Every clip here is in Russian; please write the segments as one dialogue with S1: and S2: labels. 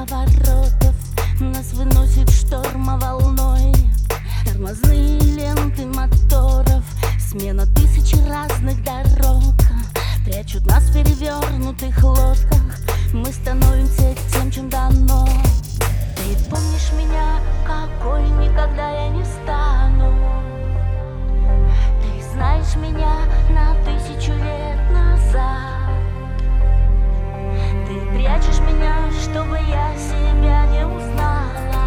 S1: поворотов нас выносит шторма волной. Тормозные ленты моторов, смена тысячи разных дорог прячут нас в перевернутых лодках. Мы становимся тем, чем дано. Ты помнишь меня, какой никогда я не стану. Ты знаешь меня на 1000 лет назад. Ты прячешь меня, чтобы я себя не узнала.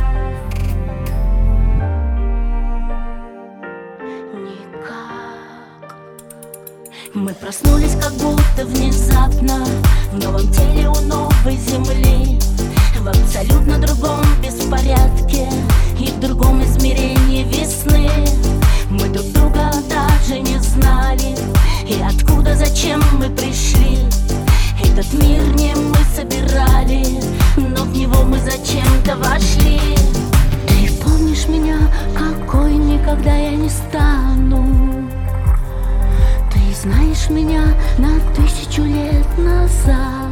S1: Никак. Мы проснулись как будто внезапно в новом теле у новой земли, в абсолютно другом беспорядке и в другом измерении весны. Мы друг друга даже не знали, и откуда, зачем мы пришли. Этот мир не мы собирали, но в него мы зачем-то вошли. Ты помнишь меня, какой никогда я не стану. Ты знаешь меня на 1000 лет назад.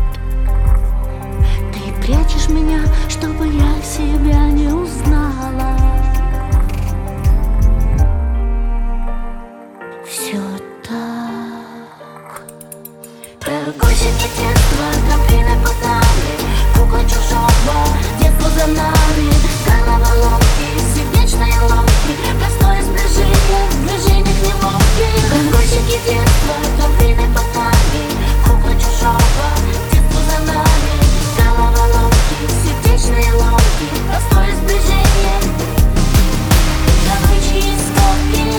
S1: Ты прячешь меня, чтобы я себя не узнала. Все так. Пророкочики детства, трамплины под нами, кукла чужого, детство за нами. Головоломки, сердечные ломки, простое сближение, в движениях неловких. Пророкочики детства, трамплины под нами, кукла чужого, детство за нами. Головоломки, сердечные ломки, простое сближение, кавычки и скобки.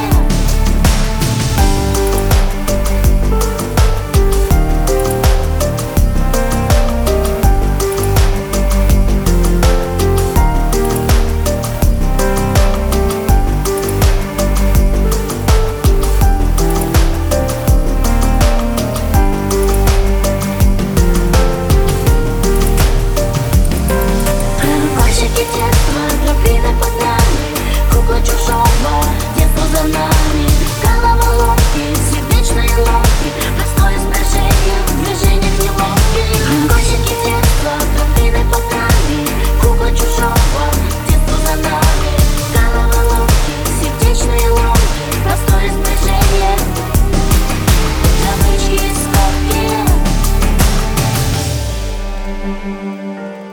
S2: Thank you.